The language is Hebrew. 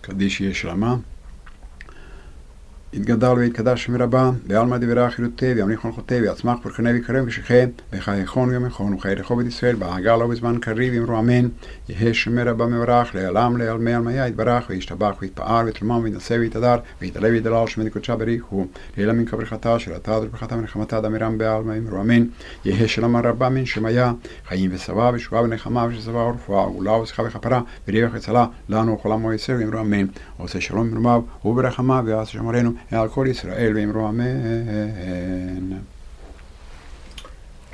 קדיש יהיה שלמה. יתגדל ויתקדש מרבה, בעלמא דברי חילותי, וימליך מלכותי, ויצמח פרקני ויקרב ושכם, וחייכון ויומכון, וחיי רחוב את ישראל, בעגל ובזמן קריב, אמרו אמן, יהא שמי רבה מברך, לעלם לעלמי עלמיה יתברך, וישתבח ויתפאר, ויתלמם ויתנשא ויתהדר, ויתעלה ויתדלל, שמי קודשה בריחו, לעילא מן כברכתה, שלתה וברכתה ונחמתה דמירם בעלמא, אמרו אמן, יהא שלמה רבה מן שמיה, חיים ושבע ושבועה ונחמה וששבע ורפואה, וגאולה ושכחה וכפרה, וריח וצלה, לנו וכל עמו ישראל, אמרו אמן, עושה שלום במרומיו וברחמיו, ויעשה שמרנו על כל ישראל, ואמרו אמן.